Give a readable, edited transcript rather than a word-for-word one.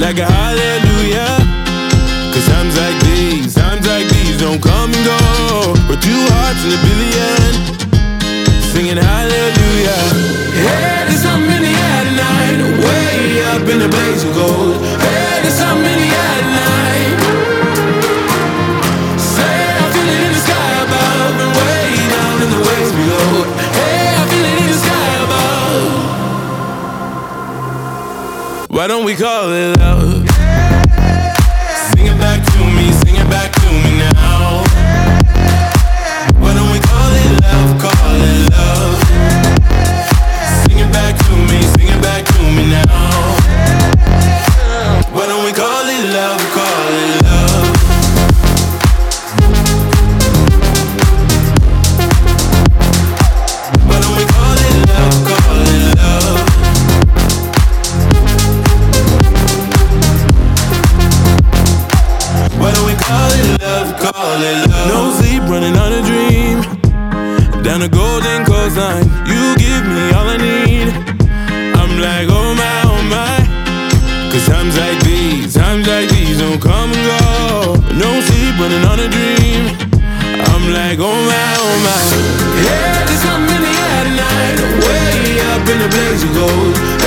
like a hallelujah. Cause times like these don't come and go. We're two hearts in a billion, singing hallelujah. Hey, there's something in the air tonight, way up in the blaze of gold. Hey, there's something in the air tonight. Say I feel it in the sky above and way down in the waves below. Hey, I feel it in the sky above. Why don't we call it love? Sing it back to me, sing it back to me now. Why don't we call it love, call it love? Sing it back to me, sing it back to me now. Why don't we call it love, call it love? Why don't we call it love, call it love? Why don't we call it love, call it love? No sleep, running on a dream. Down the golden coastline, you give me all I need. I'm like, oh my. Cause times like these don't come and go. No sleep, running on a dream. I'm like, oh my. Yeah, there's something in the air tonight, way up in the blaze of gold.